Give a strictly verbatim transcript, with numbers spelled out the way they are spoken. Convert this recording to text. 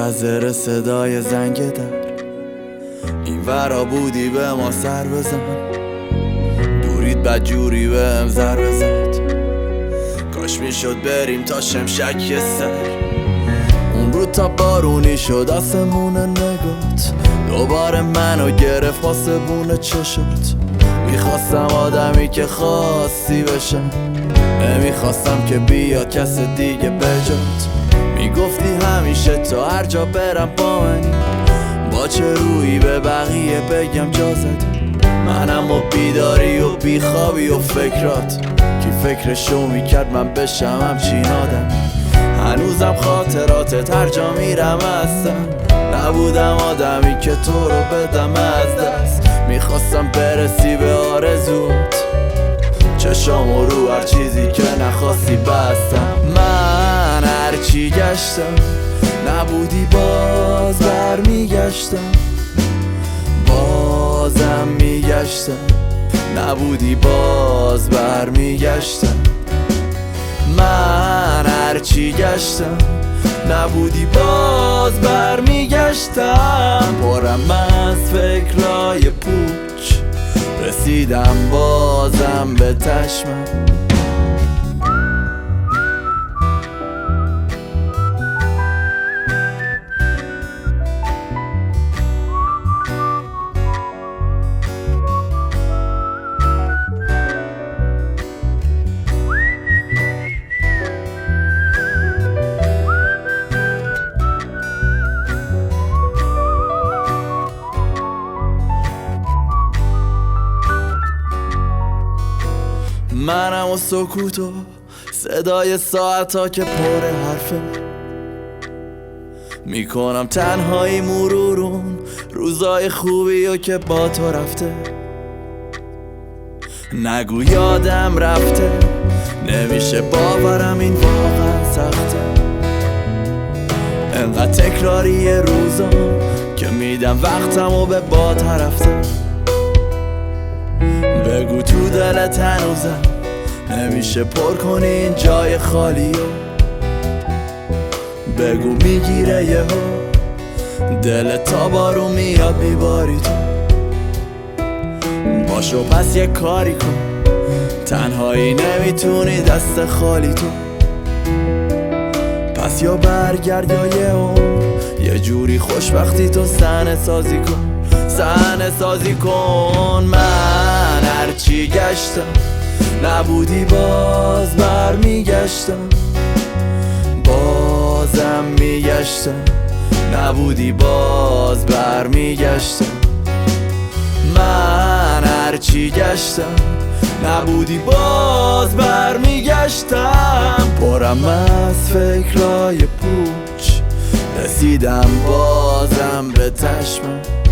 منتظر صدای زنگ در، این ورا بودی به ما سر بزن، دورید بدجوری به هم ضربه زد. کاش میشد بریم تا شمشک سر، اون رو تا بارونی شد آسمون نگات، دوباره منو گرفت آسمون چشات. میخواستم آدمی که خواستی بشم، نمیخواستم که بیاد کس دیگه بجات. میگفتی همیشه تا هر جا برم با منی، با چه رویی به بقیه بگم جا زدی. منم و بیداری و بیخوابی و فکرات، کی فکرشو میکرد من بشم همچین آدم. هنوزم خاطراتت هر جا میرم هستم، نبودم آدمی که تو رو بدم از دست. میخواستم برسی به آرزوت، چشامو رو هر چیزی که نخواستی بستم. من هرچی گشتم نبودی، باز برمیگشتم، بازم میگشتم نبودی، باز برمیگشتم. من هرچی گشتم نبودی، باز برمیگشتم. پرم از فکرای پوچ، رسیدم بازم به چشمم. منم و سکوت و صدای ساعتا که پر حرفه، میکنم تنهایی مرورون روزای خوبی و که با تو رفته. نگو یادم رفته، نمیشه باورم این واقعا سخته. انقدر تکراری روزام که میدم وقتم و به با رفته. بگو تو دلت هنوزم نمیشه پر کنی این جای خالیو. بگو میگیره یهو دلت تا بارو میاد میباری تو. باشو پس یه کاری کن، تنهایی نمیتونی دست خالی تو. پس یا برگرد یا یه عمر یه جوری خوشبختی تو صحنه سازی کن، صحنه سازی کن. من هرچی گشتم نبودی، باز برمیگشتم، بازم میگشتم نبودی، باز برمیگشتم. من هرچی گشتم نبودی، باز برمیگشتم. پرم از فکرای پوچ، رسیدم بازم به چشمم.